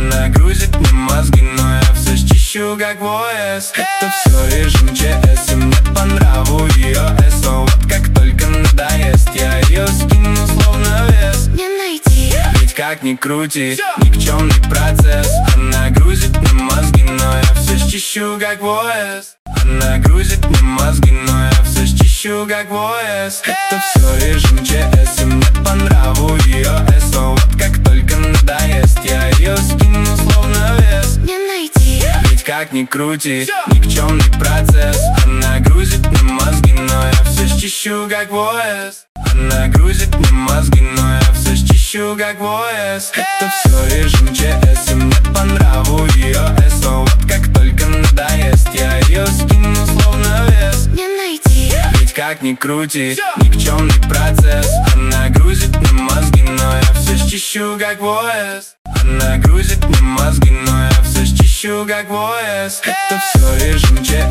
Она грузит мне мозги, но я все счищу как ВС. Это все режим ЧС, и мне по нраву ее С. Но вот как только надоест, я ее скину словно вес. Не найти, ведь как ни крути, никчемный процесс. Она грузит мне мозги, но я все счищу как ВС. Она грузит мне мозги, но я все счищу как ВС. Это все режим ЧС, и мне по нраву ее С. Но вот как только надоест, я ее скину словно вес. не найти, ведь как ни крути, никчемный процесс. Она грузит мне мозги, но я все счищу как ВС. Она грузит мне мозги, но я все счищу как ВС. Это все режим ЧС, и мне по нраву ее С. Но вот как только надоест, я ее скину словно вес. не найти, ведь как ни крути, никчемный процесс. Она грузит мне мозги, но я все счищу как ВС. Она грузит мне мозги, но я все счищу как ВС. Это все режим ЧС.